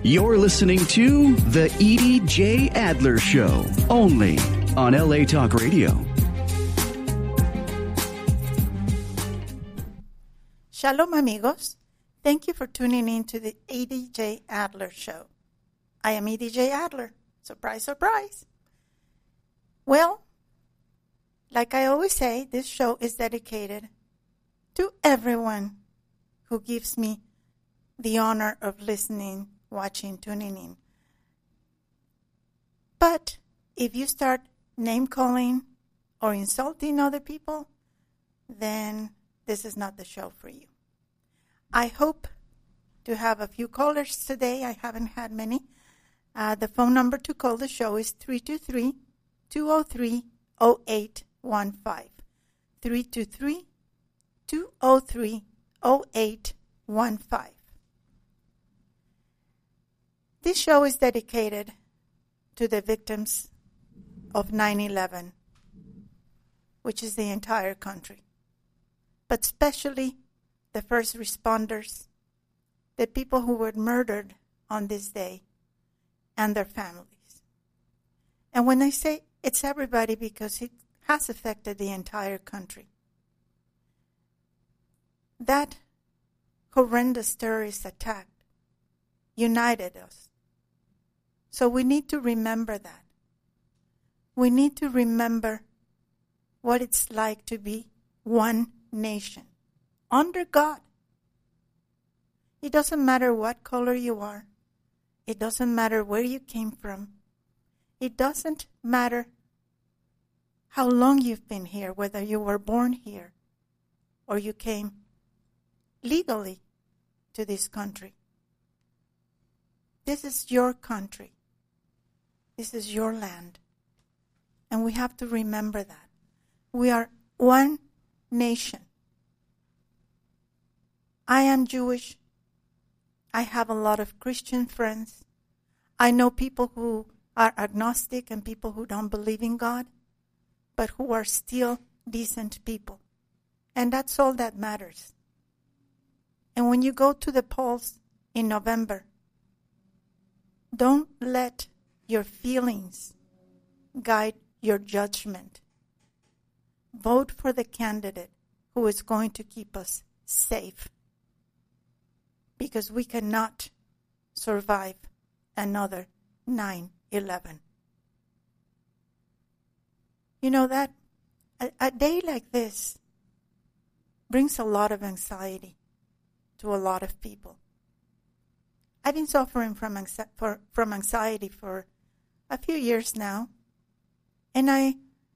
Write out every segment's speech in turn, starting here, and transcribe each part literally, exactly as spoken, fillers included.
You're listening to The Edie J. Adler Show, only on L A Talk Radio. Shalom, amigos. Thank you for tuning in to the Edie J. Adler Show. I am Edie J. Adler. Surprise, surprise. Well, like I always say, this show is dedicated to everyone who gives me the honor of listening, watching, tuning in. But if you start name-calling or insulting other people, then this is not the show for you. I hope to have a few callers today. I haven't had many. Uh, the phone number to call the show is three two three, two oh three, oh eight one five. three two three, two oh three, oh eight one five. This show is dedicated to the victims of nine eleven, which is the entire country, but especially the first responders, the people who were murdered on this day, and their families. And when I say it's everybody, because it has affected the entire country, that horrendous terrorist attack united us. So we need to remember that. We need to remember what it's like to be one nation under God. It doesn't matter what color you are. It doesn't matter where you came from. It doesn't matter how long you've been here, whether you were born here or you came legally to this country. This is your country. This is your land. And we have to remember that. We are one nation. I am Jewish. I have a lot of Christian friends. I know people who are agnostic and people who don't believe in God, but who are still decent people. And that's all that matters. And when you go to the polls in November, don't let your feelings guide your judgment. Vote for the candidate who is going to keep us safe, because we cannot survive another nine eleven. You know that a, a day like this brings a lot of anxiety to a lot of people. I've been suffering from anxi- for, from anxiety for a few years now, and I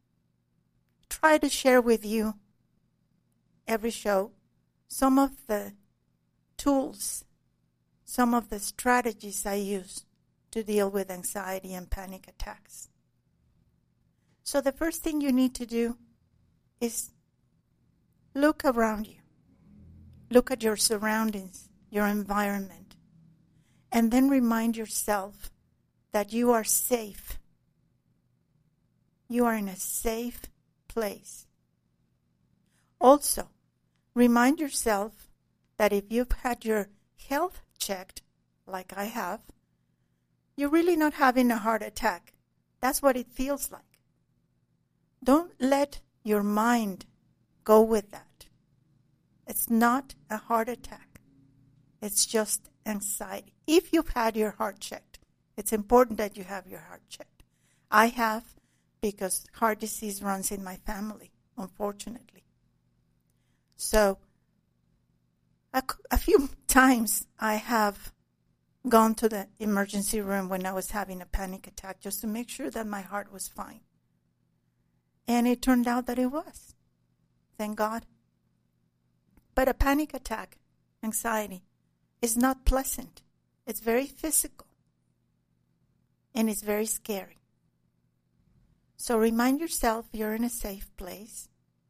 try to share with you every show some of the tools, some of the strategies I use to deal with anxiety and panic attacks. So the first thing you need to do is look around you. Look at your surroundings, your environment, and then remind yourself that you are safe. You are in a safe place. Also, remind yourself that if you've had your health checked, like I have, you're really not having a heart attack. That's what it feels like. Don't let your mind go with that. It's not a heart attack. It's just anxiety. If you've had your heart checked, it's important that you have your heart checked. I have, because heart disease runs in my family, unfortunately. So, a, a few times I have gone to the emergency room when I was having a panic attack just to make sure that my heart was fine. And it turned out that it was. Thank God. But a panic attack, anxiety, is not pleasant. It's very physical. And it's very scary. So remind yourself you're in a safe place.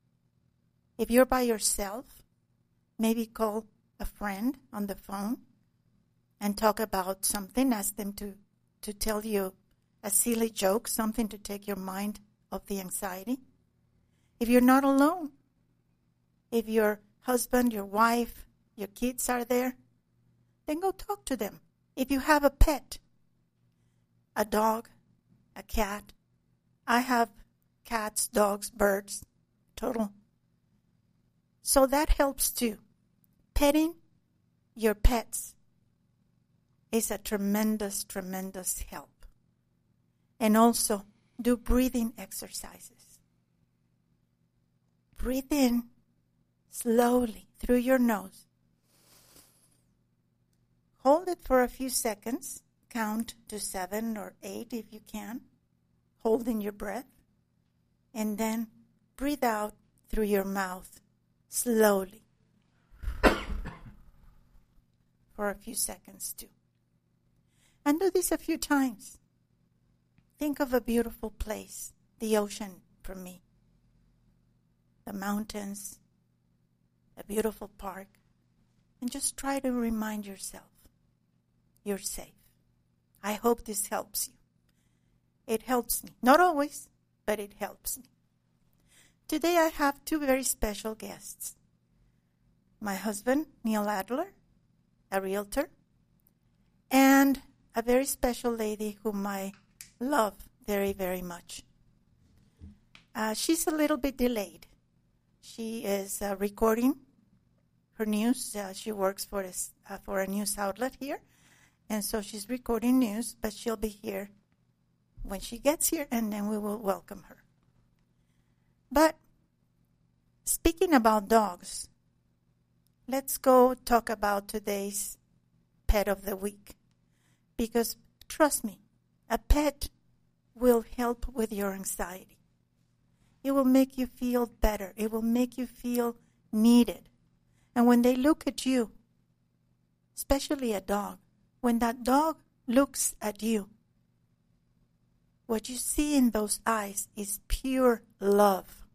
If you're by yourself, maybe call a friend on the phone and talk about something. Ask them to, to tell you a silly joke, something to take your mind off the anxiety. If you're not alone, if your husband, your wife, your kids are there, then go talk to them. If you have a pet, a dog, a cat, I have cats, dogs, birds, total. So that helps too. Petting your pets is a tremendous, tremendous help. And also do breathing exercises. Breathe in slowly through your nose. Hold it for a few seconds. Count to seven or eight if you can, holding your breath. And then breathe out through your mouth slowly for a few seconds too. And do this a few times. Think of a beautiful place, the ocean for me, the mountains, a beautiful park, and just try to remind yourself you're safe. I hope this helps you. It helps me. Not always, but it helps me. Today I have two very special guests. My husband, Neil Adler, a realtor, and a very special lady whom I love very, very much. Uh, she's a little bit delayed. She is uh, recording her news. Uh, she works for, this, uh, for a news outlet here, and so she's recording news, but she'll be here when she gets here, and then we will welcome her. But speaking about dogs, let's go talk about today's pet of the week. Because trust me, a pet will help with your anxiety. It will make you feel better. It will make you feel needed. And when they look at you, especially a dog, when that dog looks at you, what you see in those eyes is pure love.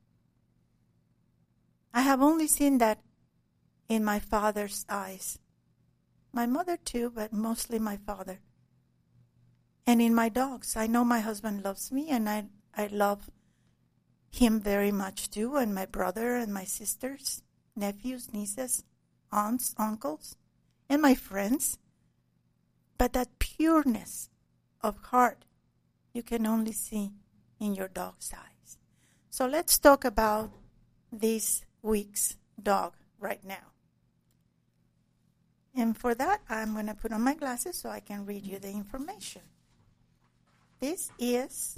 I have only seen that in my father's eyes. My mother too, but mostly my father. And in my dogs, I know my husband loves me, and I, I love him very much too, and my brother and my sisters, nephews, nieces, aunts, uncles, and my friends. But that pureness of heart, you can only see in your dog's eyes. So let's talk about this week's dog right now. And for that, I'm going to put on my glasses so I can read you the information. This is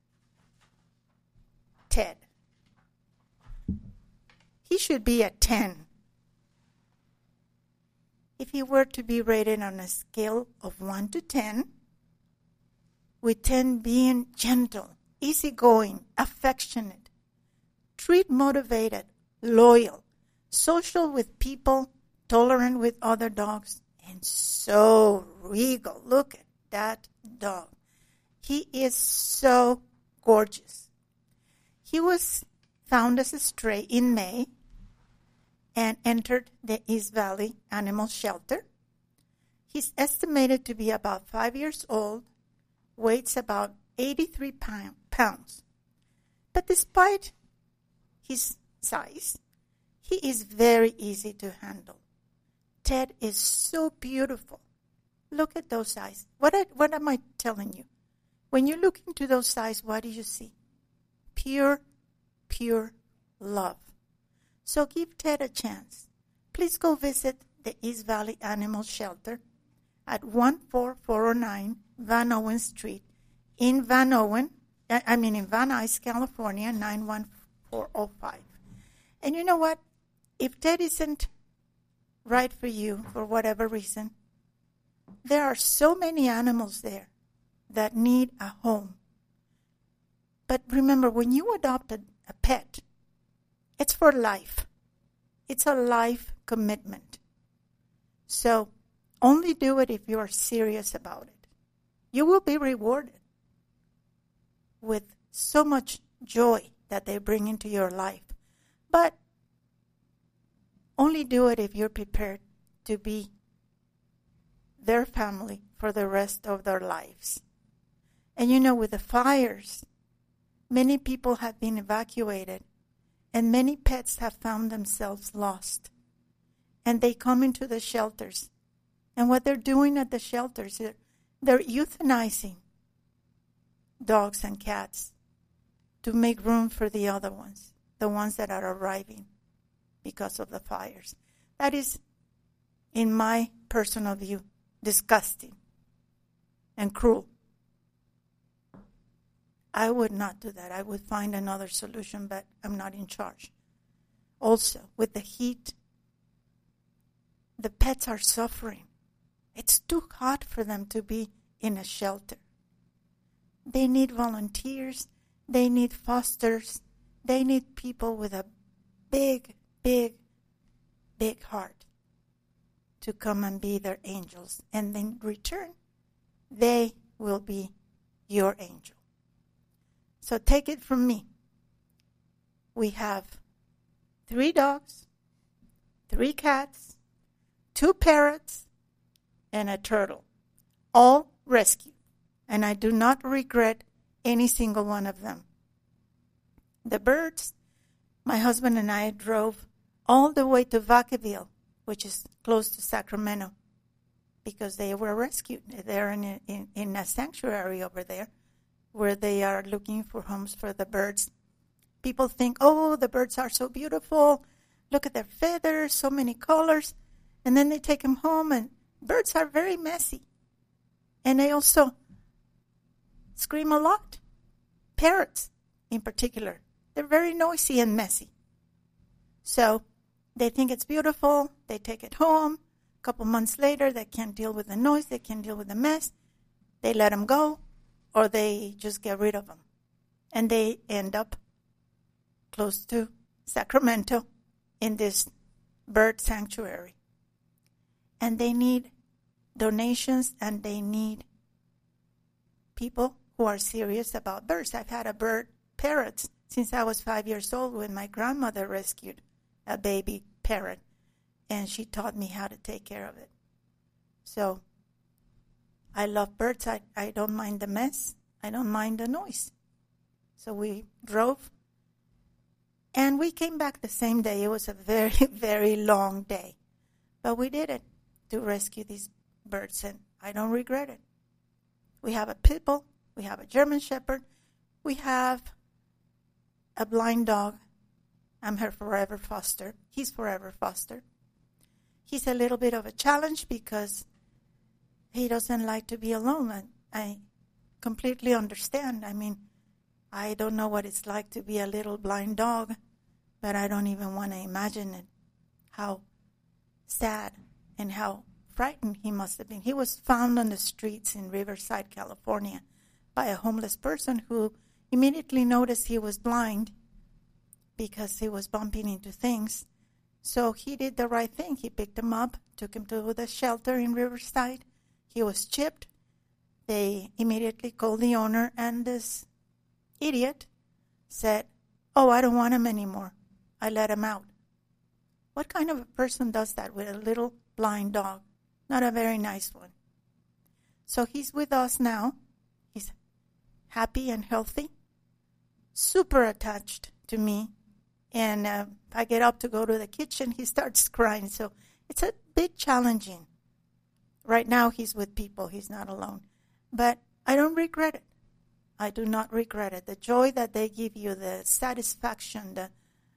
Ted. He should be a ten. If he were to be rated on a scale of one to ten, with ten being gentle, easygoing, affectionate, treat motivated, loyal, social with people, tolerant with other dogs, and so regal. Look at that dog. He is so gorgeous. He was found as a stray in May and entered the East Valley Animal Shelter. He's estimated to be about five years old, weighs about eighty-three pounds. But despite his size, he is very easy to handle. Ted is so beautiful. Look at those eyes. What, I, what am I telling you? When you look into those eyes, what do you see? Pure, pure love. So give Ted a chance. Please go visit the East Valley Animal Shelter at one four four oh nine Van Owen Street in Van Owen, I mean in Van Nuys, California, nine one four oh five. And you know what? If Ted isn't right for you for whatever reason, there are so many animals there that need a home. But remember, when you adopt a, a pet, it's for life. It's a life commitment. So only do it if you are serious about it. You will be rewarded with so much joy that they bring into your life. But only do it if you're prepared to be their family for the rest of their lives. And you know, with the fires, many people have been evacuated, and many pets have found themselves lost. And they come into the shelters, And what they're doing at the shelters, they're, they're euthanizing dogs and cats to make room for the other ones, the ones that are arriving because of the fires. That is, in my personal view, disgusting and cruel. I would not do that. I would find another solution, but I'm not in charge. Also, with the heat, the pets are suffering. It's too hot for them to be in a shelter. They need volunteers. They need fosters. They need people with a big, big, big heart to come and be their angels. And in return, they will be your angel. So take it from me. We have three dogs, three cats, two parrots, and a turtle, all rescued. And I do not regret any single one of them. The birds, my husband and I drove all the way to Vacaville, which is close to Sacramento, because they were rescued. They're in a, in, in a sanctuary over there where they are looking for homes for the birds. People think, oh, the birds are so beautiful. Look at their feathers, so many colors. And then they take them home, and birds are very messy. And they also scream a lot. Parrots, in particular. They're very noisy and messy. So they think it's beautiful. They take it home. A couple months later, they can't deal with the noise. They can't deal with the mess. They let them go, or they just get rid of them. And they end up close to Sacramento in this bird sanctuary. And they need donations, and they need people who are serious about birds. I've had a bird parrot since I was five years old when my grandmother rescued a baby parrot, and she taught me how to take care of it. So I love birds. I, I don't mind the mess. I don't mind the noise. So we drove, and we came back the same day. It was a very, very long day. But we did it to rescue these birds, and I don't regret it. We have a pit bull. We have a German Shepherd. We have a blind dog. I'm her forever foster. He's forever foster. He's a little bit of a challenge because he doesn't like to be alone. And I completely understand. I mean, I don't know what it's like to be a little blind dog, but I don't even want to imagine it, how sad and how frightened he must have been. He was found on the streets in Riverside, California, by a homeless person who immediately noticed he was blind because he was bumping into things. So he did the right thing. He picked him up, took him to the shelter in Riverside. He was chipped. They immediately called the owner, and this idiot said, oh, I don't want him anymore. I let him out. What kind of a person does that with a little blind dog? Not a very nice one. So he's with us now. He's happy and healthy, super attached to me. And uh, if I get up to go to the kitchen, he starts crying. So it's a bit challenging. Right now he's with people. He's not alone. But I don't regret it. I do not regret it. The joy that they give you, the satisfaction, the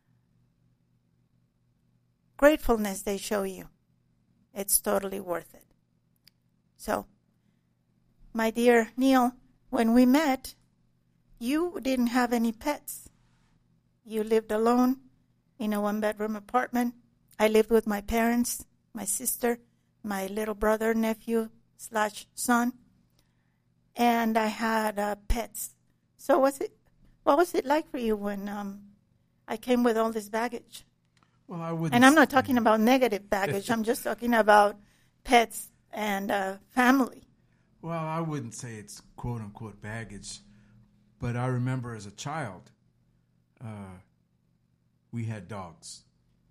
gratefulness they show you, it's totally worth it. So, my dear Neil, when we met, you didn't have any pets. You lived alone in a one-bedroom apartment. I lived with my parents, my sister, my little brother, nephew, slash son, and I had uh, pets. So was it? What was it like for you when um, I came with all this baggage? Well, I wouldn't. And I'm not talking about negative baggage. I'm just talking about pets and uh, family. Well, I wouldn't say it's quote-unquote baggage, but I remember as a child, uh, we had dogs.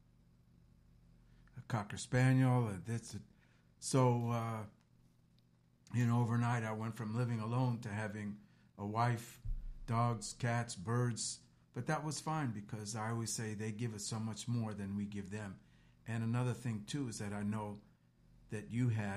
A Cocker Spaniel, a this. A, so, uh, you know, overnight I went from living alone to having a wife, dogs, cats, birds. But that was fine because I always say they give us so much more than we give them. And another thing, too, is that I know that you had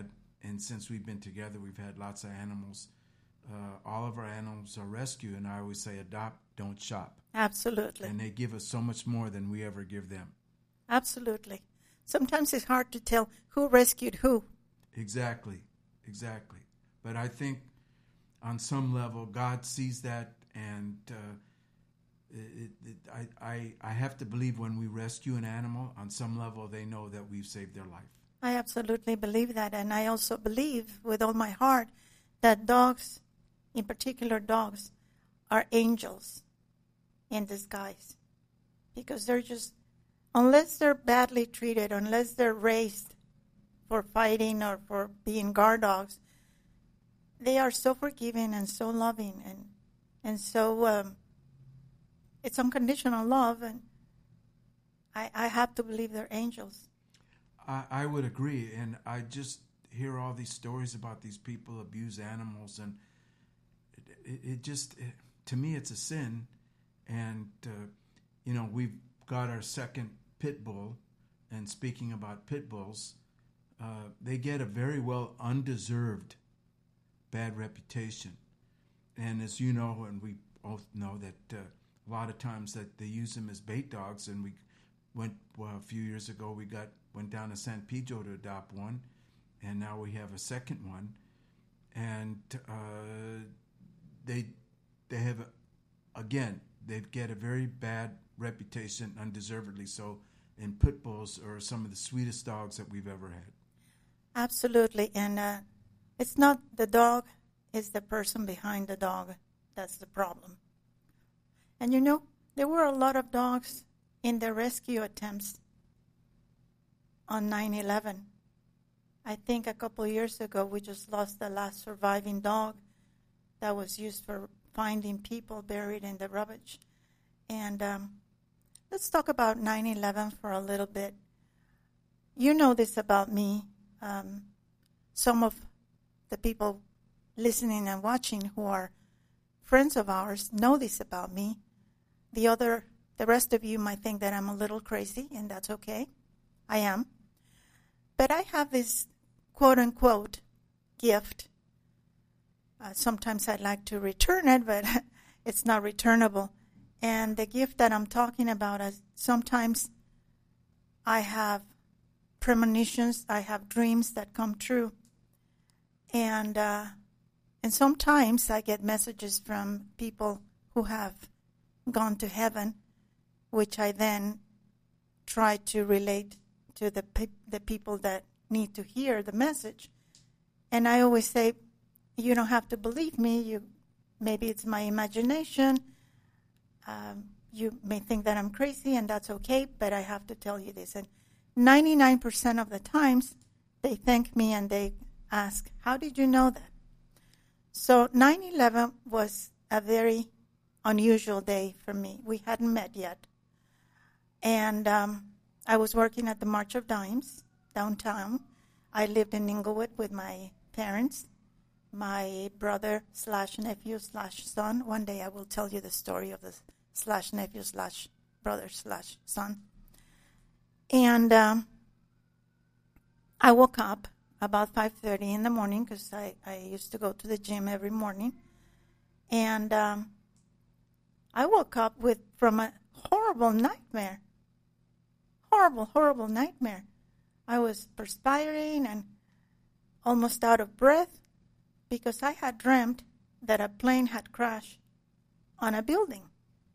and since we've been together, we've had lots of animals. Uh, all of our animals are rescue, and I always say adopt, don't shop. Absolutely. And they give us so much more than we ever give them. Absolutely. Sometimes it's hard to tell who rescued who. Exactly, exactly. But I think on some level, God sees that, and uh, it, it, I, I, I have to believe when we rescue an animal, on some level, they know that we've saved their life. I absolutely believe that, and I also believe with all my heart that dogs, in particular dogs, are angels in disguise, because they're just, unless they're badly treated, unless they're raised for fighting or for being guard dogs, they are so forgiving and so loving, and and so um, it's unconditional love, and I, I have to believe they're angels. I, I would agree, and I just hear all these stories about these people abuse animals, and it, it, it just, it, to me, it's a sin. And, uh, you know, we've got our second pit bull, and speaking about pit bulls, uh, they get a very well undeserved bad reputation. And as you know, and we both know that uh, a lot of times that they use them as bait dogs, and we went, well, a few years ago, we got went down to San Pedro to adopt one, and now we have a second one, and uh, they they have, a, again, they get a very bad reputation, undeservedly so, and pit bulls are some of the sweetest dogs that we've ever had. Absolutely, and uh, it's not the dog, it's the person behind the dog that's the problem. And you know, there were a lot of dogs in the rescue attempts on nine eleven. I think a couple of years ago we just lost the last surviving dog that was used for finding people buried in the rubbish. And um, let's talk about nine eleven for a little bit. You know this about me. Um, some of the people listening and watching who are friends of ours know this about me. The other, the rest of you might think that I'm a little crazy, and that's okay. I am. But I have this quote-unquote gift. Uh, sometimes I'd like to return it, but it's not returnable. And the gift that I'm talking about is sometimes I have premonitions, I have dreams that come true. And uh, and sometimes I get messages from people who have gone to heaven, which I then try to relate to the pe- the people that need to hear the message. And I always say, you don't have to believe me. You maybe it's my imagination. Um, you may think that I'm crazy, and that's okay, but I have to tell you this. And ninety-nine percent of the times, they thank me and they ask, how did you know that? So nine eleven was a very unusual day for me. We hadn't met yet. And um, I was working at the March of Dimes downtown. I lived in Inglewood with my parents, my brother slash nephew slash son. One day I will tell you the story of the slash nephew slash brother slash son. And um, I woke up about five thirty in the morning because I, I used to go to the gym every morning. And um, I woke up with from a horrible nightmare. Horrible, horrible nightmare. I was perspiring and almost out of breath because I had dreamt that a plane had crashed on a building.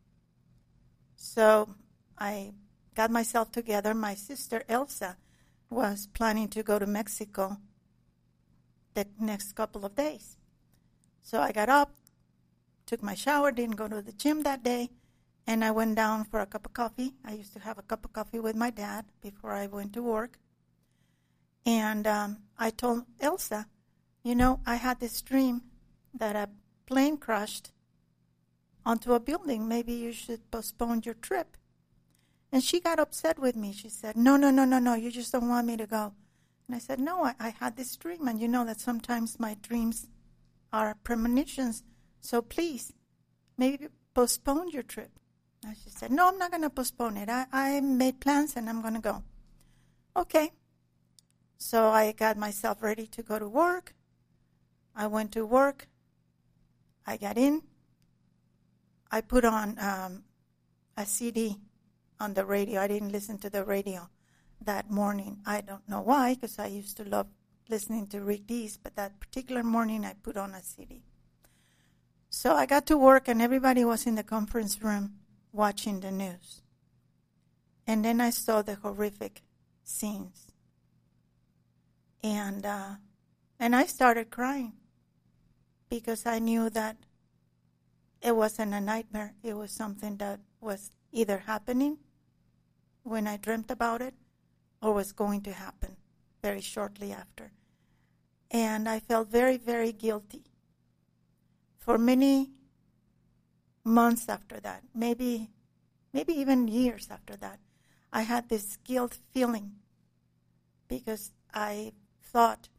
So I got myself together. My sister Elsa was planning to go to Mexico the next couple of days. So I got up, took my shower, didn't go to the gym that day, and I went down for a cup of coffee. I used to have a cup of coffee with my dad before I went to work. And um, I told Elsa, you know, I had this dream that a plane crashed onto a building. Maybe you should postpone your trip. And she got upset with me. She said, no, no, no, no, no, you just don't want me to go. And I said, no, I, I had this dream, and you know that sometimes my dreams are premonitions. So please, maybe postpone your trip. And she said, no, I'm not going to postpone it. I, I made plans, and I'm going to go. Okay. So I got myself ready to go to work. I went to work. I got in. I put on um, a C D on the radio. I didn't listen to the radio that morning. I don't know why, because I used to love listening to Rick Dees, but that particular morning I put on a C D. So I got to work, and everybody was in the conference room watching the news. And then I saw the horrific scenes. And uh, and I started crying because I knew that it wasn't a nightmare. It was something that was either happening when I dreamt about it or was going to happen very shortly after. And I felt very, very guilty. For many months after that, maybe maybe even years after that, I had this guilt feeling because I thought,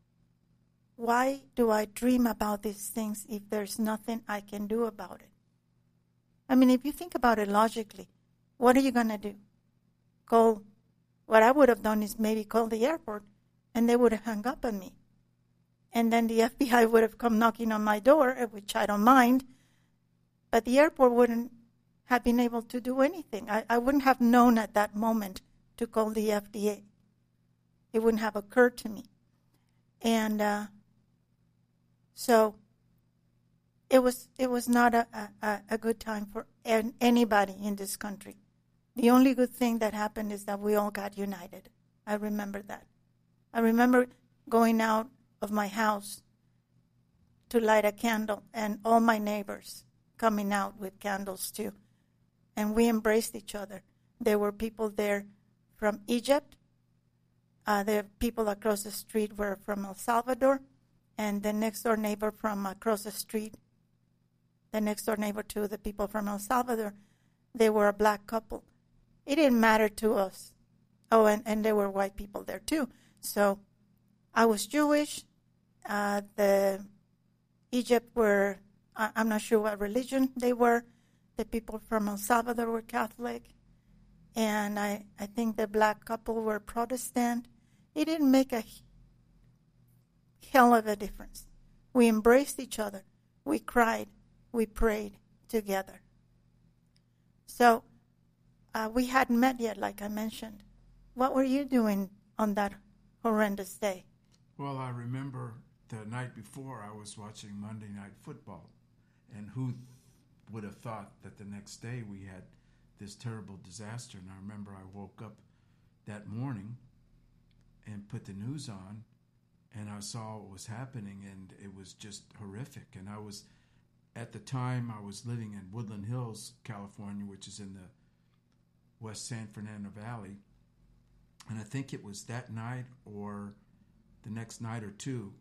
why do I dream about these things if there's nothing I can do about it? I mean, if you think about it logically, what are you going to do? Call, what I would have done is maybe call the airport, and they would have hung up on me. And then the F B I would have come knocking on my door, which I don't mind, but the airport wouldn't have been able to do anything. I, I wouldn't have known at that moment to call the F D A. It wouldn't have occurred to me. And uh, so it was it was not a, a, a good time for an, anybody in this country. The only good thing that happened is that we all got united. I remember that. I remember going out of my house to light a candle, and all my neighbors coming out with candles too. And we embraced each other. There were people there from Egypt. Uh, the people across the street were from El Salvador. And the next door neighbor from across the street, the next door neighbor to the people from El Salvador, they were a black couple. It didn't matter to us. Oh, and, and there were white people there too. So I was Jewish. Uh, the Egypt were, I, I'm not sure what religion they were. The people from El Salvador were Catholic. And I, I think the black couple were Protestant. It didn't make a hell of a difference. We embraced each other. We cried. We prayed together. So uh, we hadn't met yet, like I mentioned. What were you doing on that horrendous day? Well, I remember the night before I was watching Monday Night Football, and who would have thought that the next day we had this terrible disaster. And I remember I woke up that morning and put the news on, and I saw what was happening, and it was just horrific. And I was, at the time, I was living in Woodland Hills, California, which is in the West San Fernando Valley. And I think it was that night or the next night or two,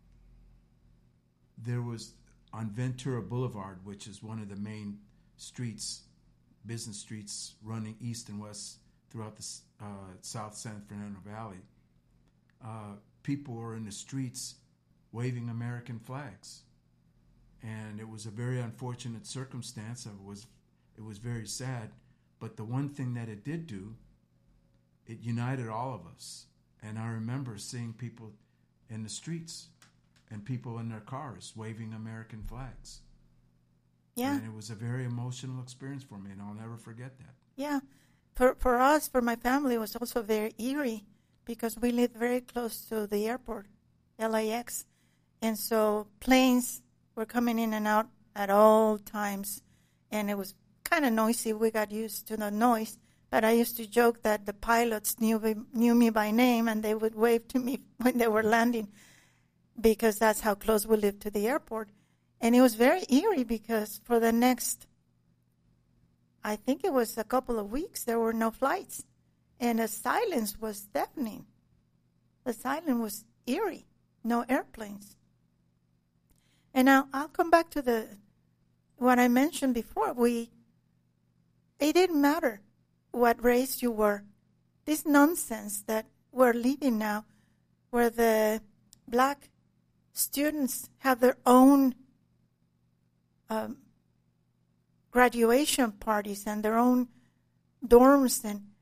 there was on Ventura Boulevard, which is one of the main streets, business streets running east and west throughout the uh, South San Fernando Valley, uh, people were in the streets waving American flags. And it was a very unfortunate circumstance. It was, it was very sad. But the one thing that it did do, it united all of us. And I remember seeing people in the streets and people in their cars waving American flags. Yeah. And it was a very emotional experience for me, and I'll never forget that. Yeah. For for us, for my family, it was also very eerie because we lived very close to the airport, L A X. And so planes were coming in and out at all times, and it was kind of noisy. We got used to the noise. But I used to joke that the pilots knew knew me by name, and they would wave to me when they were landing because that's how close we lived to the airport. And it was very eerie because for the next, I think it was a couple of weeks, there were no flights. And the silence was deafening. The silence was eerie. No airplanes. And now I'll come back to the what I mentioned before. We, it didn't matter what race you were. This nonsense that we're living now, where the black students have their own um, graduation parties and their own dorms, and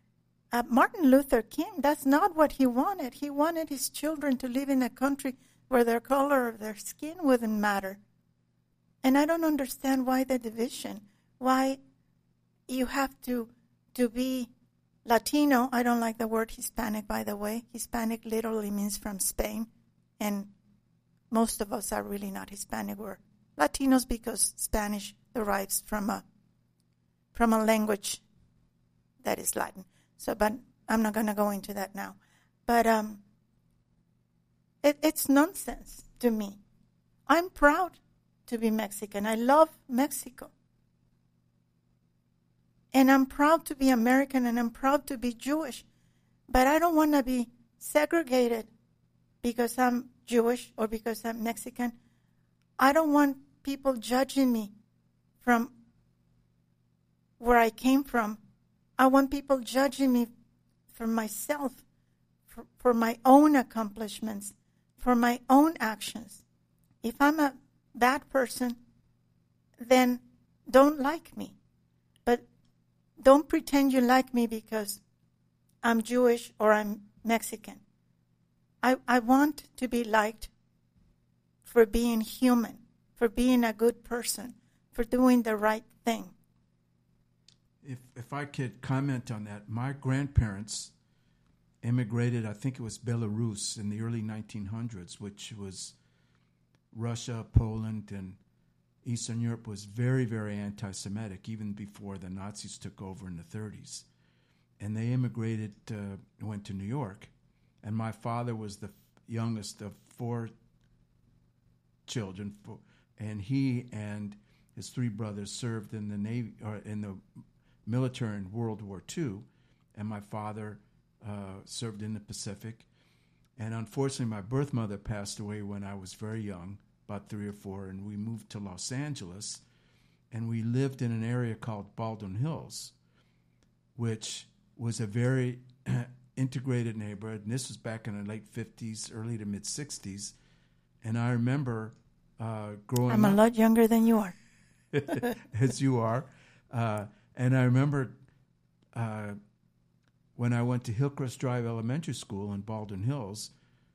uh, Martin Luther King, that's not what he wanted. He wanted his children to live in a country where their color of their skin wouldn't matter. And I don't understand why the division, why you have to to be Latino. I don't like the word Hispanic, by the way. Hispanic literally means from Spain, and most of us are really not Hispanic. We're Latinos because Spanish derives from a from a language that is Latin. So, but I'm not going to go into that now. But um, it, it's nonsense to me. I'm proud to be Mexican. I love Mexico. And I'm proud to be American, and I'm proud to be Jewish. But I don't want to be segregated because I'm Jewish or because I'm Mexican. I don't want people judging me from where I came from. I want people judging me for myself, for, for my own accomplishments, for my own actions. If I'm a bad person, then don't like me. But don't pretend you like me because I'm Jewish or I'm Mexican. I, I want to be liked for being human, for being a good person, for doing the right thing. If if I could comment on that, my grandparents immigrated, I think it was Belarus in the early nineteen hundreds, which was Russia, Poland, and Eastern Europe was very, very anti-Semitic, even before the Nazis took over in the thirties. And they immigrated, uh, went to New York. And my father was the youngest of four children, and he and his three brothers served in the Navy or in the military in World War Two, and my father uh, served in the Pacific. And unfortunately, my birth mother passed away when I was very young, about three or four, and we moved to Los Angeles, and we lived in an area called Baldwin Hills, which was a very integrated neighborhood, and this was back in the late fifties, early to mid-sixties, and I remember uh, growing I'm up... a lot younger than you are. As you are. Uh, and I remember uh, when I went to Hillcrest Drive Elementary School in Baldwin Hills,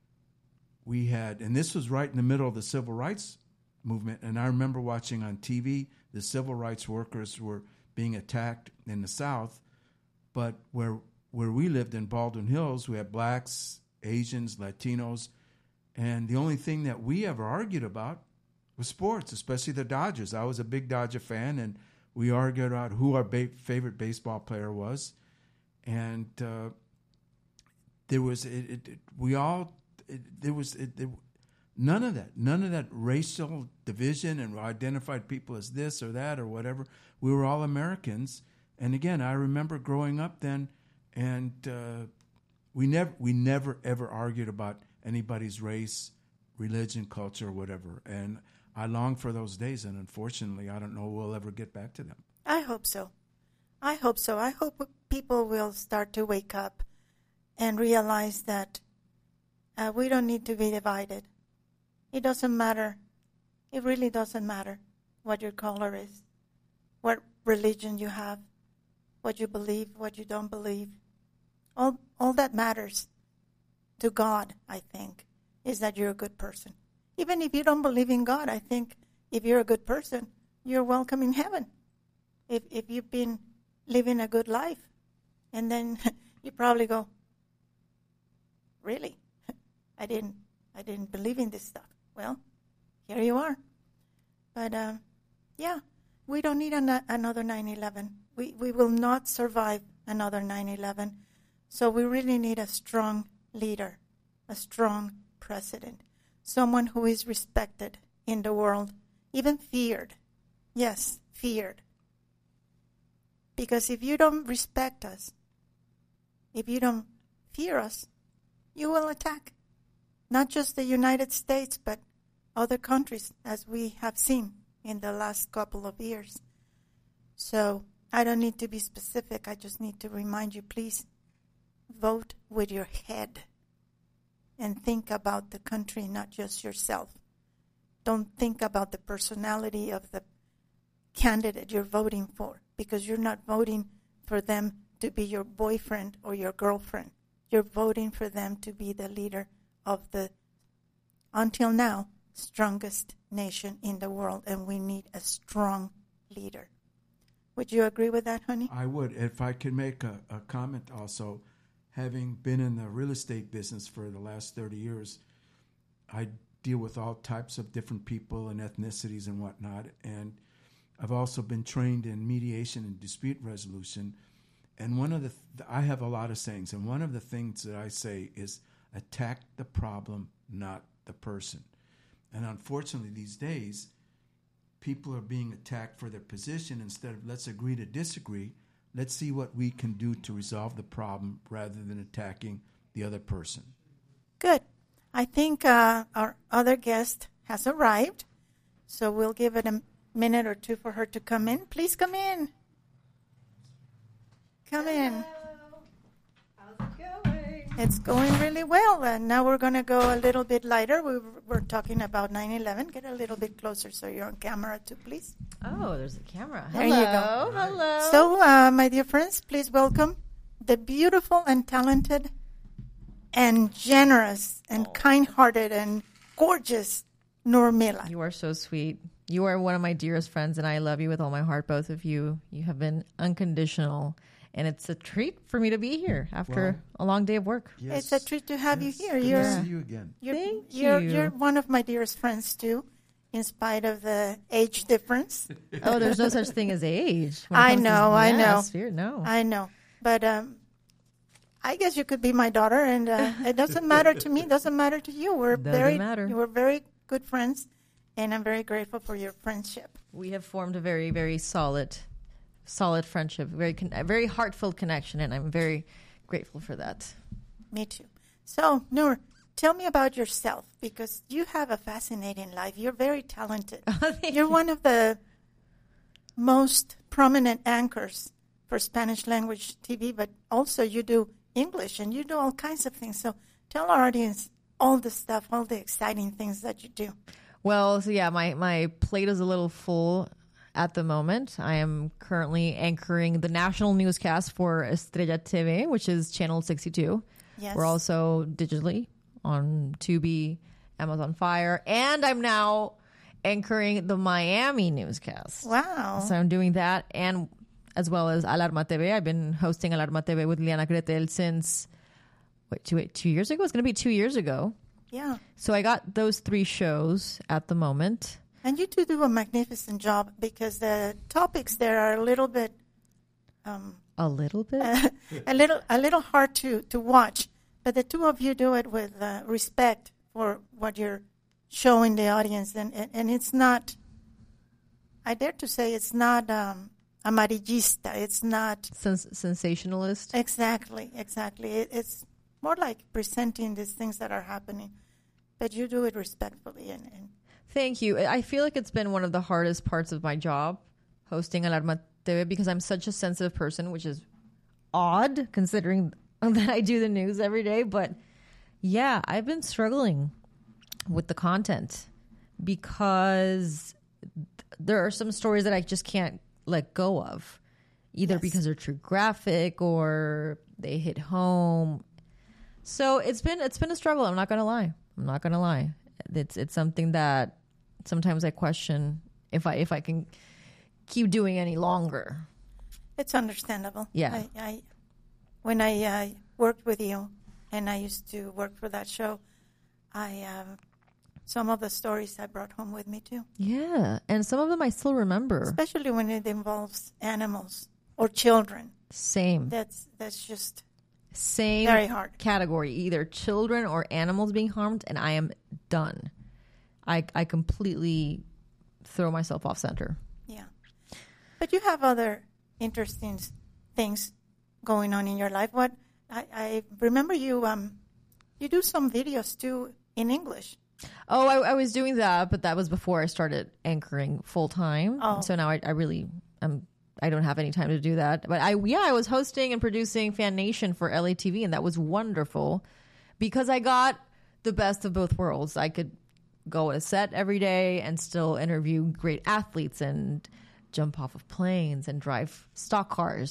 we had, and this was right in the middle of the civil rights movement, and I remember watching on T V, the civil rights workers were being attacked in the South, but where where we lived in Baldwin Hills, we had blacks, Asians, Latinos, and the only thing that we ever argued about was sports, especially the Dodgers. I was a big Dodger fan, and we argued about who our ba- favorite baseball player was, and uh, there was it, it, it, we all it, there was it, it, none of that, none of that racial division and identified people as this or that or whatever. We were all Americans, and again, I remember growing up then, and uh, we never we never ever argued about anybody's race, religion, culture, or whatever, and I long for those days, and unfortunately, I don't know we'll ever get back to them. I hope so. I hope so. I hope people will start to wake up and realize that uh, we don't need to be divided. It doesn't matter. It really doesn't matter what your color is, what religion you have, what you believe, what you don't believe. All, all that matters to God, I think, is that you're a good person. Even if you don't believe in God, I think if you're a good person, you're welcome in heaven. If if you've been living a good life, and then you probably go, really? I didn't I didn't believe in this stuff. Well, here you are. But um, yeah, we don't need an, another nine eleven. We we will not survive another nine eleven. So we really need a strong leader, a strong president. Someone who is respected in the world, even feared. Yes, feared. Because if you don't respect us, if you don't fear us, you will attack. Not just the United States, but other countries, as we have seen in the last couple of years. So I don't need to be specific. I just need to remind you, please vote with your head. And think about the country, not just yourself. Don't think about the personality of the candidate you're voting for, because you're not voting for them to be your boyfriend or your girlfriend. You're voting for them to be the leader of the, until now, strongest nation in the world, and we need a strong leader. Would you agree with that, honey? I would. If I could make a, a comment also, having been in the real estate business for the last thirty years, I deal with all types of different people and ethnicities and whatnot, and I've also been trained in mediation and dispute resolution. And one of the, th- I have a lot of sayings, and one of the things that I say is attack the problem, not the person. And unfortunately, these days, people are being attacked for their position instead of let's agree to disagree. Let's see what we can do to resolve the problem rather than attacking the other person. Good. I think uh, our other guest has arrived, so we'll give it a minute or two for her to come in. Please come in. Come in. Hello. How's it going? It's going really well, and now we're going to go a little bit lighter. We we're talking about nine eleven. Get a little bit closer so you're on camera too, please. Oh, there's a camera. There Hello. you go. Hello. So, uh, my dear friends, please welcome the beautiful and talented and generous and Oh. kind-hearted and gorgeous Nurmila. You are so sweet. You are one of my dearest friends, and I love you with all my heart, both of you. You have been unconditional, and it's a treat for me to be here after Well, a long day of work. It's a treat to have Yes, you here. Good You're, to see you again. you're, Thank you're, you. you're one of my dearest friends, too, in spite of the age difference. Oh, there's no such thing as age. when it I comes to- know, I know. Yes, you're- No. I know. But um, I guess you could be my daughter, and uh, it doesn't matter to me. It doesn't matter to you. We're Doesn't very, matter. we're very good friends, and I'm very grateful for your friendship. We have formed a very, very solid, solid friendship, very, con- a very heartfelt connection, and I'm very grateful for that. Me too. So, Noor, tell me about yourself, because you have a fascinating life. You're very talented. You're one of the most prominent anchors for Spanish language T V, but also you do English and you do all kinds of things. So tell our audience all the stuff, all the exciting things that you do. Well, so yeah, my, my plate is a little full at the moment. I am currently anchoring the national newscast for Estrella T V, which is channel sixty-two. Yes. We're also digitally on Tubi, Amazon Fire, and I'm now anchoring the Miami newscast. Wow. So I'm doing that, and as well as Alarma T V. I've been hosting Alarma T V with Liana Gretel since, wait, two, wait, two years ago? It's going to be two years ago. Yeah. So I got those three shows at the moment. And you two do a magnificent job, because the topics there are a little bit um, A little bit? a little a little hard to, to watch, but the two of you do it with uh, respect for what you're showing the audience, and, and, and it's not, I dare to say, it's not um, amarillista. It's not Sens- sensationalist. exactly, exactly. It, it's more like presenting these things that are happening, but you do it respectfully. And, and Thank you. I feel like it's been one of the hardest parts of my job, hosting Alarma T V, because I'm such a sensitive person, which is odd considering that I do the news every day. But yeah, I've been struggling with the content because there are some stories that I just can't let go of, either Yes. because they're too graphic or they hit home. So it's been it's been a struggle. I'm not gonna lie. I'm not gonna lie. It's it's something that sometimes I question if I if I can keep doing any longer. it's understandable. Yeah. I, I, when I uh, worked with you, and I used to work for that show, I um, some of the stories I brought home with me too, Yeah, and some of them I still remember. especially when it involves animals or children. Same, That's that's just same very hard. category. Either children or animals being harmed, and I am done. I I completely throw myself off center. Yeah. But you have other interesting s- things going on in your life. What I, I remember you um you do some videos too in English. Oh, I, I was doing that, but that was before I started anchoring full time. Oh. So now I, I really um I don't have any time to do that. But I yeah I was hosting and producing Fan Nation for L A T V, and that was wonderful because I got the best of both worlds. I could go on a set every day and still interview great athletes and jump off of planes and drive stock cars.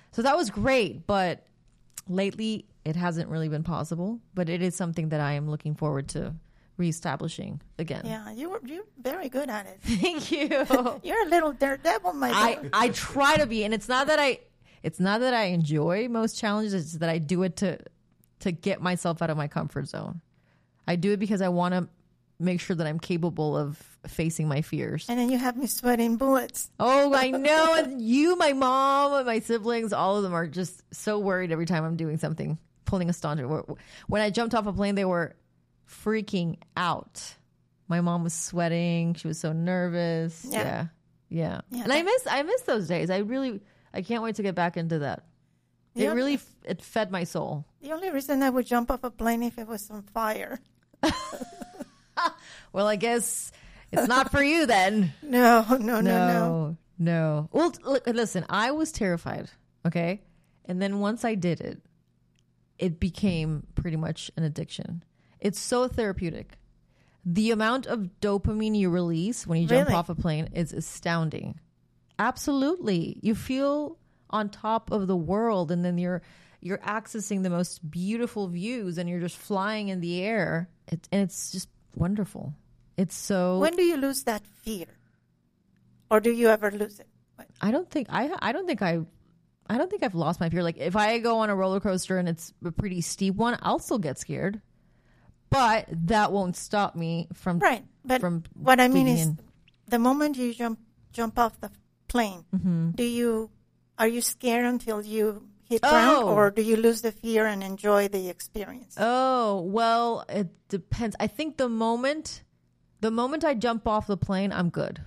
So that was great, but lately it hasn't really been possible. But it is something that I am looking forward to reestablishing again. Yeah, you were you're very good at it. Thank you. You're a little daredevil, my I, girl. I try to be, and it's not that I it's not that I enjoy most challenges, it's that I do it to to get myself out of my comfort zone. I do it because I want to make sure that I'm capable of facing my fears. And then you have me sweating bullets. Oh, I know. And you, my mom, and my siblings, all of them are just so worried every time I'm doing something, pulling a stunt. When I jumped off a plane, they were freaking out. My mom was sweating. She was so nervous. Yeah. Yeah. Yeah. Yeah, and I that- miss I miss those days. I really I can't wait to get back into that. It Yeah. really f- it fed my soul. The only reason I would jump off a plane if it was on fire. Well, I guess it's not for you then. No, no, no, no. No, no. Well, t- look, listen, I was terrified, okay? And then once I did it, it became pretty much an addiction. It's so therapeutic. The amount of dopamine you release when you jump Really? off a plane is astounding. Absolutely. You feel on top of the world, and then you're you're accessing the most beautiful views, and you're just flying in the air. It, and it's just wonderful. It's so When do you lose that fear? Or do you ever lose it? I don't think I I don't think I I don't think I've lost my fear. Like if I go on a roller coaster and it's a pretty steep one, I'll still get scared. But that won't stop me from Right. But from what I mean digging is in. the moment you jump jump off the plane, Mm-hmm. do you are you scared until you hit ground, Oh. or do you lose the fear and enjoy the experience? Oh, well, it depends. I think the moment the moment I jump off the plane, I'm good.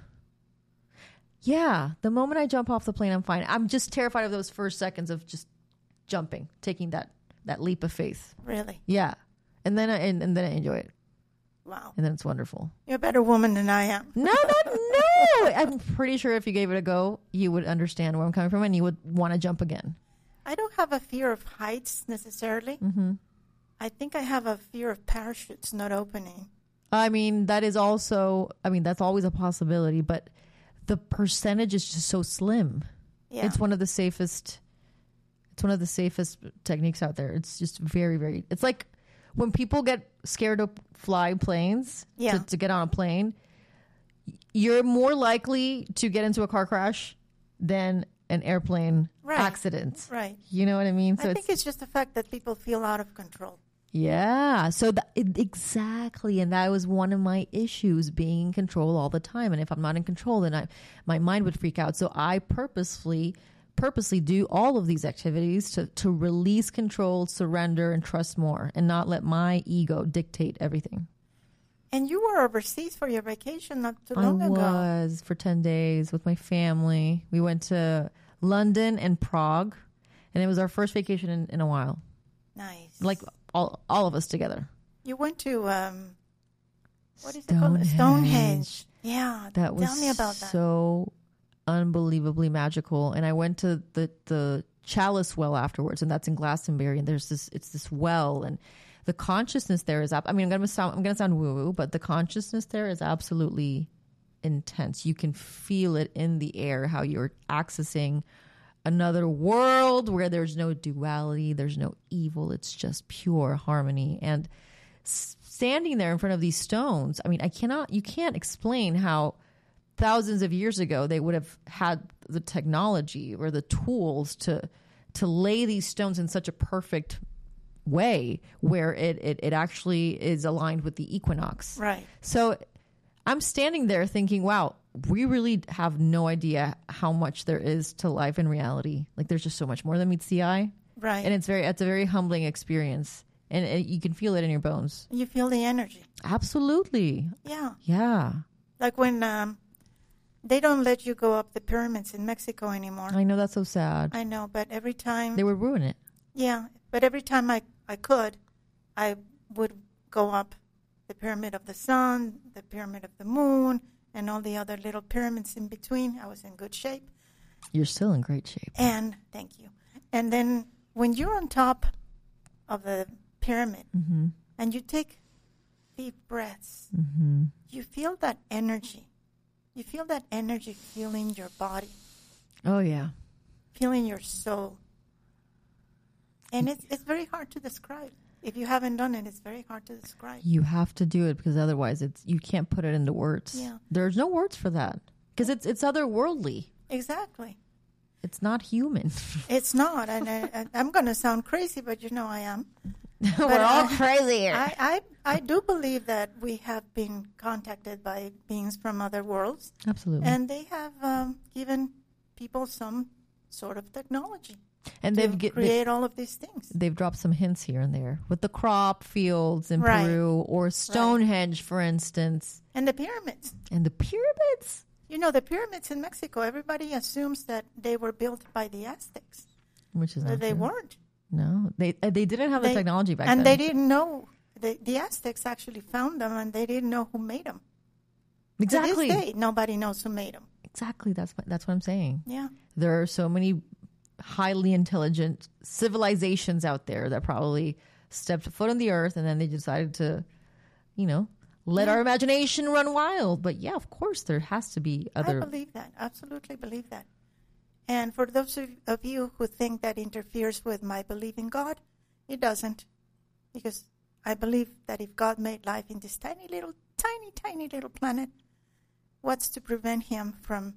Yeah, the moment I jump off the plane, I'm fine. I'm just terrified of those first seconds of just jumping, taking that that leap of faith. Really? Yeah. And then I and, and then I enjoy it. Wow. And then it's wonderful. You're a better woman than I am. No, no, no. I'm pretty sure if you gave it a go, you would understand where I'm coming from and you would want to jump again. I don't have a fear of heights necessarily. Mm-hmm. I think I have a fear of parachutes not opening. I mean, that is also, I mean, that's always a possibility, but the percentage is just so slim. Yeah. It's one of the safest, it's one of the safest techniques out there. It's just very, very, it's like when people get scared to fly planes, Yeah. to, to get on a plane, you're more likely to get into a car crash than an airplane Right. accident. Right. You know what I mean? So I it's, think it's just the fact that people feel out of control. yeah. So that, it, exactly. And that was one of my issues, being in control all the time. And if I'm not in control, then I, my mind would freak out. So I purposefully, purposely do all of these activities to, to release control, surrender, and trust more, and not let my ego dictate everything. And you were overseas for your vacation not too I long ago. was for ten days with my family. We went to London and Prague, and it was our first vacation in, in a while. Nice. Like all, all of us together. You went to, um, what is it called? Stonehenge. Stonehenge. Yeah. That was Tell me about that. so unbelievably magical. And I went to the the Chalice Well afterwards, and that's in Glastonbury. And there's this, it's this well, and the consciousness there is up. I mean, I'm gonna sound, I'm gonna sound woo woo, but the consciousness there is absolutely intense. You can feel it in the air, how you're accessing another world where there's no duality, there's no evil. It's just pure harmony. And s- standing there in front of these stones, I mean, I cannot, you can't explain how thousands of years ago they would have had the technology or the tools to to lay these stones in such a perfect way where it, it, it actually is aligned with the equinox. Right. So I'm standing there thinking, wow, we really have no idea how much there is to life in reality. Like there's just so much more than meets the eye. Right. And it's very, it's a very humbling experience. And it, you can feel it in your bones. You feel the energy. Absolutely. Yeah. Yeah. Like when um, they don't let you go up the pyramids in Mexico anymore. I know, that's so sad. I know, but every time, They would ruin it. yeah, but every time I, I could, I would go up the Pyramid of the Sun, the Pyramid of the Moon, and all the other little pyramids in between. I was in good shape. You're still in great shape. And thank you. And then when you're on top of the pyramid Mm-hmm. and you take deep breaths, Mm-hmm. you feel that energy. You feel that energy filling your body, Oh, yeah. filling your soul. And it's it's very hard to describe. If you haven't done it, it's very hard to describe. You have to do it because otherwise it's you can't put it into words. Yeah. There's no words for that because it's it's otherworldly. Exactly. It's not human. It's not. And I, I'm going to sound crazy, but you know I am. We're But all I- crazy here. I, I, I do believe that we have been contacted by beings from other worlds, Absolutely. and they have um, given people some sort of technology And to they've get, they, create all of these things. they've dropped some hints here and there with the crop fields in Right. Peru or Stonehenge, for instance, And the pyramids. and the pyramids. You know, the pyramids in Mexico, everybody assumes that they were built by the Aztecs. Which is But not they true. weren't. No, they uh, they didn't have the They- technology back and then. they didn't know. The, the Aztecs actually found them, and they didn't know who made them. exactly, To this day, nobody knows who made them. exactly. That's what, that's what I'm saying. Yeah. There are so many highly intelligent civilizations out there that probably stepped foot on the earth and then they decided to, you know, let our imagination run wild. But yeah, of course, there has to be I other. believe that. Absolutely believe that. And for those of, of you who think that interferes with my belief in God, it doesn't. Because I believe that if God made life in this tiny little, tiny, tiny little planet, what's to prevent him from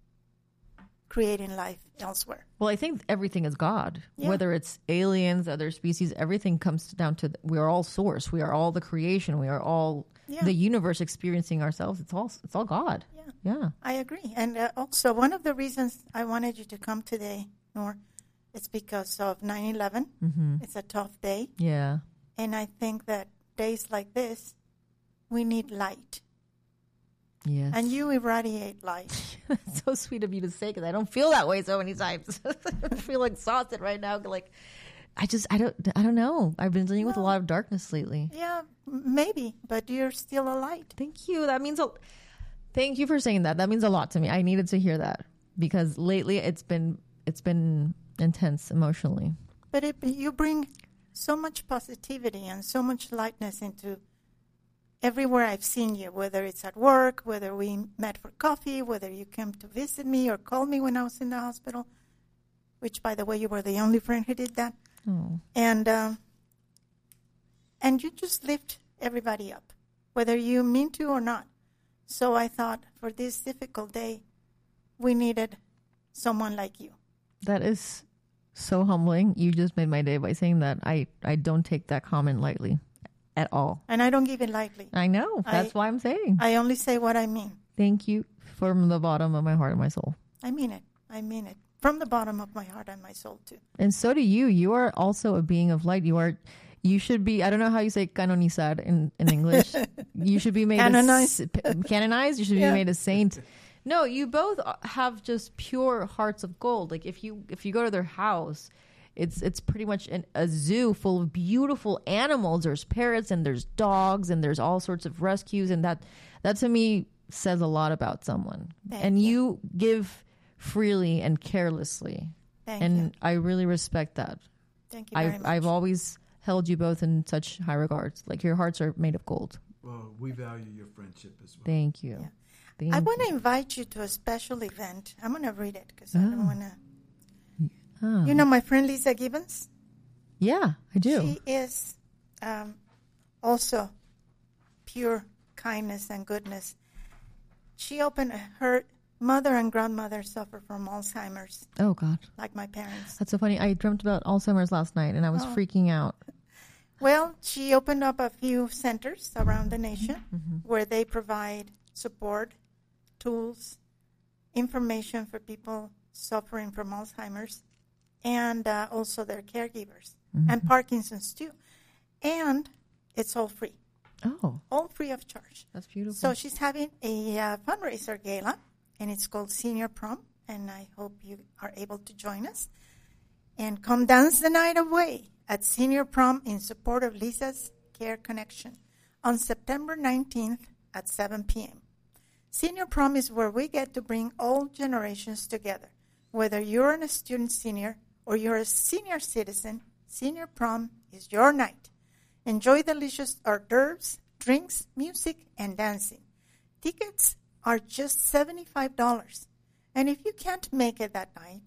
creating life elsewhere? Well, I think everything is God. Yeah. Whether it's aliens, other species, everything comes down to we are all source. We are all the creation. We are all Yeah. the universe experiencing ourselves. It's all it's all God. Yeah. Yeah. I agree. And uh, also, one of the reasons I wanted you to come today, Noor, it's because of nine eleven. Mm-hmm. It's a tough day. Yeah. And I think that days like this, we need light. Yes. And you irradiate light. That's so sweet of you to say because I don't feel that way so many times. I feel exhausted right now. Like I just I don't I don't know. I've been dealing with a No. lot of darkness lately. Yeah, m- maybe, but you're still a light. Thank you. That means a thank you for saying that. That means a lot to me. I needed to hear that because lately it's been it's been intense emotionally. But it, you bring so much positivity and so much lightness into everywhere I've seen you, whether it's at work, whether we met for coffee, whether you came to visit me or called me when I was in the hospital, which, by the way, you were the only friend who did that. Oh. And um, and you just lift everybody up, whether you mean to or not. So I thought for this difficult day, we needed someone like you. That is so humbling. You just made my day by saying that. I, I don't take that comment lightly at all. And I don't give it lightly. I know. That's I- why I'm saying. I only say what I mean. Thank you from the bottom of my heart and my soul. I mean it. I mean it. From the bottom of my heart and my soul, too. And so do you. You are also a being of light. You are. You should be. I don't know how you say canonizar in, in English. You should be made Canonized. A, s- canonized. You should Yeah. be made a saint. No, you both have just pure hearts of gold. Like if you if you go to their house, it's it's pretty much an, a zoo full of beautiful animals. There's parrots and there's dogs and there's all sorts of rescues, and that that to me says a lot about someone. Thank and you. you give freely and carelessly, Thank and you. I really respect that. Thank you very I've much. I've always held you both in such high regards. Like your hearts are made of gold. Well, we value your friendship as well. Thank you. Yeah. Thank I you. want to invite you to a special event. I'm going to read it because I don't Oh. want to. Oh. You know my friend Lisa Gibbons? Yeah, I do. She is um, also pure kindness and goodness. She opened her mother and grandmother suffer from Alzheimer's, Oh God, like my parents. that's so funny. I dreamt about Alzheimer's last night, and I was Oh. freaking out. Well, she opened up a few centers around the nation Mm-hmm. where they provide support, tools, information for people suffering from Alzheimer's, and uh, also their caregivers, Mm-hmm. and Parkinson's too. And it's all free, Oh, all free of charge. that's beautiful. So she's having a uh, fundraiser gala, and it's called Senior Prom, and I hope you are able to join us. And come dance the night away at Senior Prom in support of Lisa's Care Connection on September nineteenth at seven p.m. Senior Prom is where we get to bring all generations together. Whether you're a student senior or you're a senior citizen, Senior Prom is your night. Enjoy delicious hors d'oeuvres, drinks, music, and dancing. Tickets are just seventy-five dollars. And if you can't make it that night,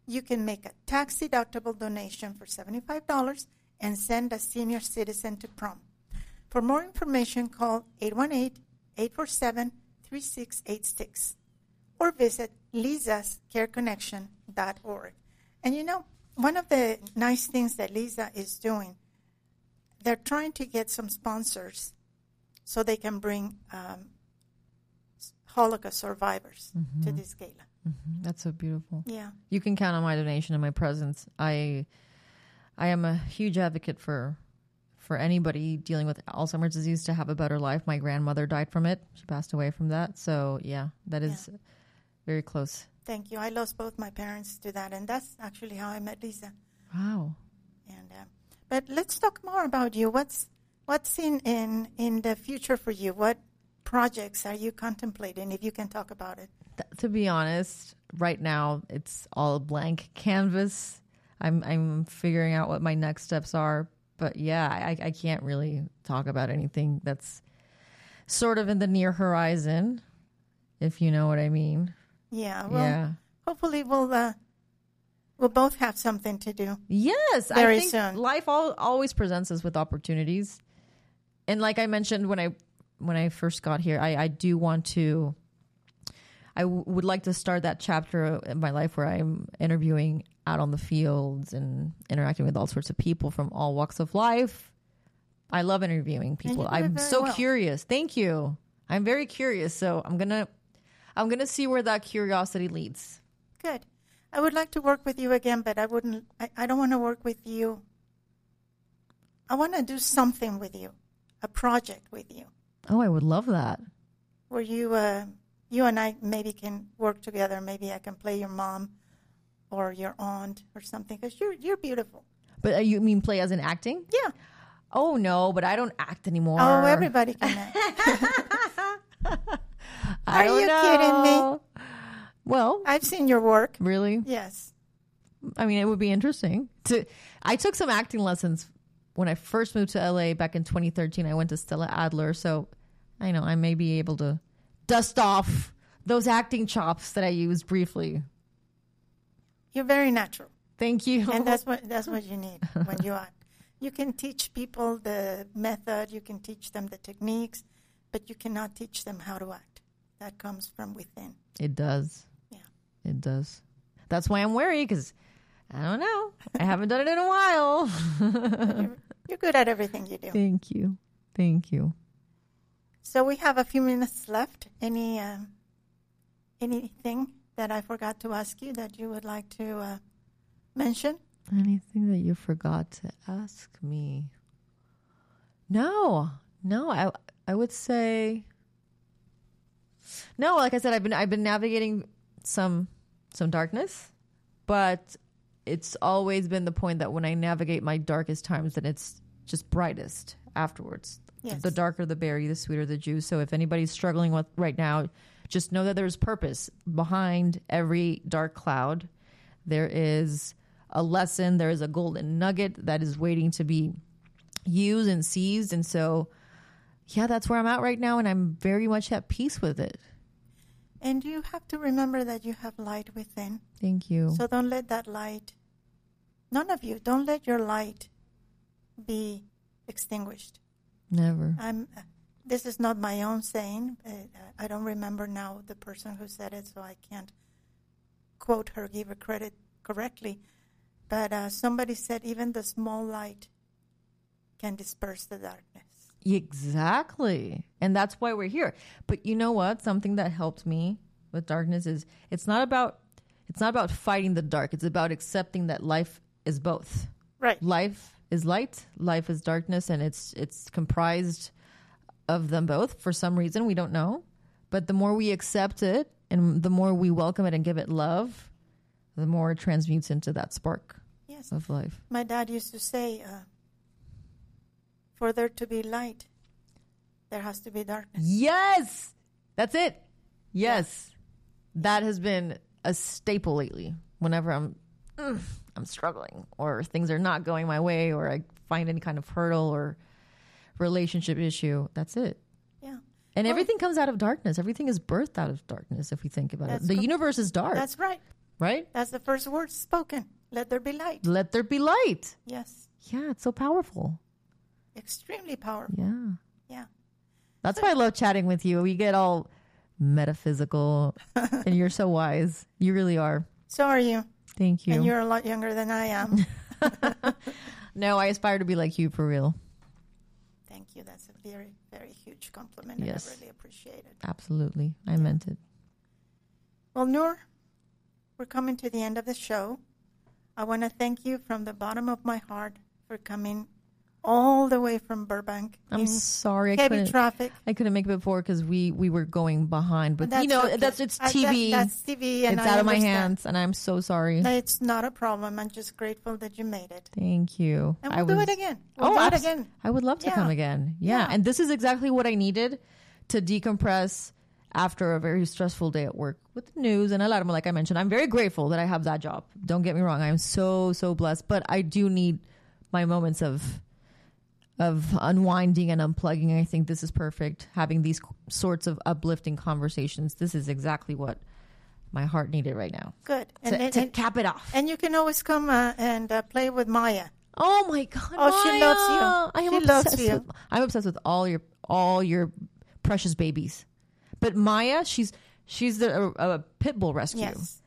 you can make a tax-deductible donation for seventy-five dollars and send a senior citizen to prom. For more information, call eight one eight, eight four seven, three six eight six or visit lisas care connection dot org. And you know, one of the nice things that Lisa is doing, they're trying to get some sponsors so they can bring um, Holocaust survivors mm-hmm. to this gala. Mm-hmm. That's so beautiful. Yeah. You can count on my donation and my presence. I I am a huge advocate for for anybody dealing with Alzheimer's disease to have a better life. My grandmother died from it. She passed away from that. So, yeah, that is yeah. very close. Thank you. I lost both my parents to that, and that's actually how I met Lisa. Wow. And uh, but let's talk more about you. What's what's in, in, in the future for you? What projects are you contemplating, if you can talk about it? To be honest, right now it's all a blank canvas. I'm I'm figuring out what my next steps are. But yeah, I, I can't really talk about anything that's sort of in the near horizon, if you know what I mean. Yeah. Well, yeah. Hopefully we'll uh, we'll both have something to do. Yes, very I think soon. Life all, always presents us with opportunities, and like I mentioned when I when I first got here, I, I do want to. I w- would like to start that chapter in my life where I'm interviewing out on the fields and interacting with all sorts of people from all walks of life. I love interviewing people. I'm so well. curious. Thank you. I'm very curious. So I'm going to, I'm going to see where that curiosity leads. Good. I would like to work with you again, but I wouldn't, I, I don't want to work with you. I want to do something with you, a project with you. Oh, I would love that. Where you, uh, you and I maybe can work together. Maybe I can play your mom or your aunt or something, because you're you're beautiful. But uh, you mean play as in acting? Yeah. Oh no, but I don't act anymore. Oh, everybody can act. I Are don't you know. kidding me? Well, I've seen your work. Really? Yes. I mean, it would be interesting to. I took some acting lessons when I first moved to L A back in twenty thirteen. I went to Stella Adler, so I know I may be able to dust off those acting chops that I used briefly. You're very natural. Thank you. And that's what that's what you need when you act. You can teach people the method, you can teach them the techniques, but you cannot teach them how to act. That comes from within. It does. Yeah. It does. That's why I'm wary, because I don't know. I haven't done it in a while. you're, you're good at everything you do. Thank you. Thank you. So we have a few minutes left. Any um, anything that I forgot to ask you that you would like to uh, mention? Anything that you forgot to ask me? No, no. I I would say no. Like I said, I've been I've been navigating some some darkness, but it's always been the point that when I navigate my darkest times, then it's just brightest afterwards. Yes. The darker the berry, the sweeter the juice. So if anybody's struggling with right now, just know that there's purpose behind every dark cloud. There is a lesson. There is a golden nugget that is waiting to be used and seized. And so, yeah, that's where I'm at right now. And I'm very much at peace with it. And you have to remember that you have light within. Thank you. So don't let that light, none of you, don't let your light be extinguished. Never. I'm. This is not my own saying. Uh, I don't remember now the person who said it, so I can't quote her, give her credit correctly. But uh, somebody said even the small light can disperse the darkness. Exactly. And that's why we're here. But you know what? Something that helped me with darkness is it's not about it's not about fighting the dark. It's about accepting that life is both. Right. Life is light, life is darkness, and it's it's comprised of them both for some reason. We don't know. But the more we accept it and the more we welcome it and give it love, the more it transmutes into that spark yes. of life. My dad used to say, uh, for there to be light, there has to be darkness. Yes! That's it. Yes. Yeah. That has been a staple lately. Whenever I'm mm, I'm struggling or things are not going my way or I find any kind of hurdle or relationship issue, that's it. Yeah. And well, everything comes out of darkness. Everything is birthed out of darkness if we think about it. The co- universe is dark. That's right. right? That's the first word spoken. Let there be light. Let there be light. Yes. Yeah, it's so powerful. Extremely powerful. Yeah. Yeah. That's why I love chatting with you. We get all metaphysical, and you're so wise. You really are. So are you. Thank you. And you're a lot younger than I am. No, I aspire to be like you for real. Thank you. That's a very, very huge compliment. Yes. And I really appreciate it. Absolutely. I yeah. meant it. Well, Noor, we're coming to the end of the show. I want to thank you from the bottom of my heart for coming all the way from Burbank. I'm sorry, I heavy couldn't. Traffic. I couldn't make it before because we, we were going behind. But, but you know, okay. that's it's T V. Uh, that, that's T V, and it's I out of understand. my hands, and I'm so sorry. It's not a problem. I'm just grateful that you made it. Thank you. And we'll I do was, it again. We'll oh, do abs- it again. I would love to yeah. come again. Yeah. yeah, and this is exactly what I needed to decompress after a very stressful day at work with the news and alarma. Like I mentioned, I'm very grateful that I have that job. Don't get me wrong. I'm so, so blessed. But I do need my moments of of unwinding and unplugging. I think this is perfect. Having these sorts of uplifting conversations. This is exactly what my heart needed right now. Good. To, and, and, to and, cap it off. And you can always come uh, and uh, play with Maya. Oh my God! Oh, Maya. she loves you. I am she obsessed loves you. With, I'm obsessed with all your all your precious babies. But Maya, she's she's the a, a pit bull rescue. Yes.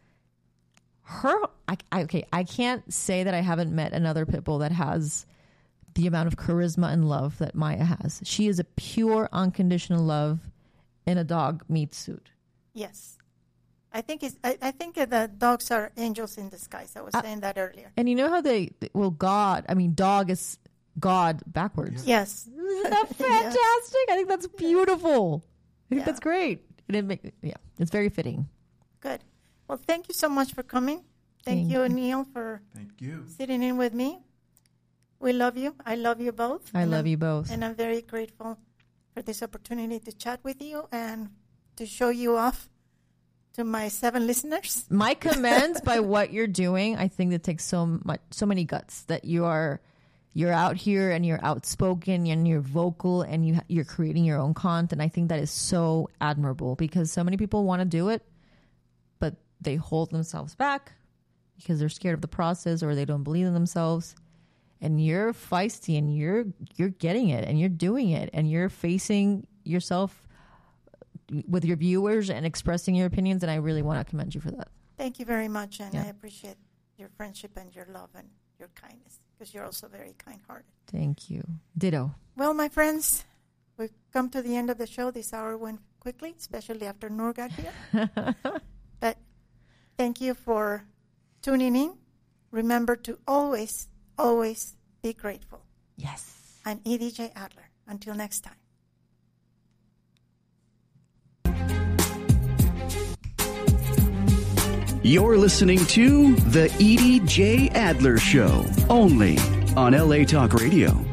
Her, I, I, okay, I can't say that I haven't met another pit bull that has the amount of charisma and love that Maya has. She is a pure, unconditional love in a dog meat suit. Yes. I think it's, I, I think the dogs are angels in disguise. I was uh, saying that earlier. And you know how they, well, God, I mean, dog is God backwards. Yes. Isn't that fantastic? Yes. I think that's beautiful. I think yeah. that's great. And it make, yeah, it's very fitting. Good. Well, thank you so much for coming. Thank, thank you, you, Neil, for thank you. sitting in with me. We love you. I love you both. I love I'm, you both. And I'm very grateful for this opportunity to chat with you and to show you off to my seven listeners. My commends by what you're doing, I think it takes so much, so many guts that you are, you're out here and you're outspoken and you're vocal and you you're creating your own content. I think that is so admirable because so many people want to do it, but they hold themselves back because they're scared of the process or they don't believe in themselves. And you're feisty and you're you're getting it and you're doing it and you're facing yourself with your viewers and expressing your opinions. And I really want to commend you for that. Thank you very much. And yeah. I appreciate your friendship and your love and your kindness because you're also very kind-hearted. Thank you. Ditto. Well, my friends, we've come to the end of the show. This hour went quickly, especially after Noor got here. But thank you for tuning in. Remember to always, always be grateful. Yes. I'm E D J Adler. Until next time. You're listening to The E D J Adler Show, only on L A Talk Radio.